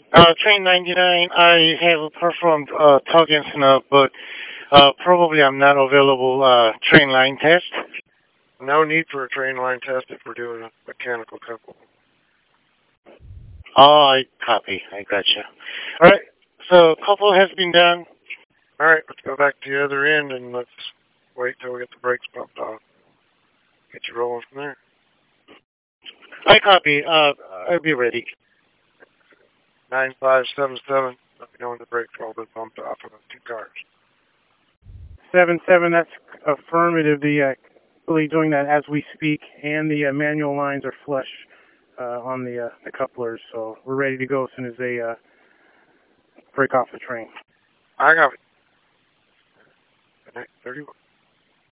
Train 99, I have performed tug and snub, but probably I'm not available train line test. No need for a train line test if we're doing a mechanical couple. Oh, I copy. I gotcha. All right. So couple has been done. All right, let's go back to the other end and let's wait till we get the brakes pumped off. Get you rolling from there. I copy. I'll be ready. 9577. Let me know when the brakes all been pumped off on those two cars. 7-7, that's affirmative. The really doing that as we speak, and the manual lines are flush on the couplers, so we're ready to go as soon as they break off the train. I got it. 31.